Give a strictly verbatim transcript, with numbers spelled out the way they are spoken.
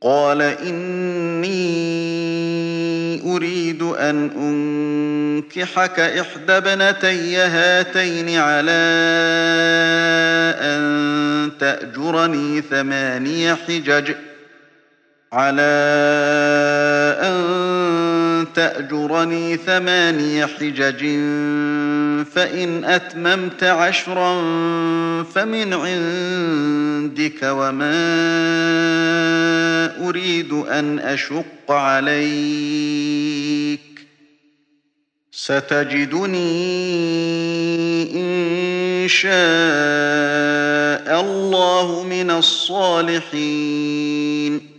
قال إني أريد أن أنكحك إحدى ابنتي هاتين على أن تأجرني ثماني حجج على أن تأجرني ثماني حجج فإن أتممت عشرا فمن عندك وما أريد أن أشق عليك ستجدني إن شاء الله من الصالحين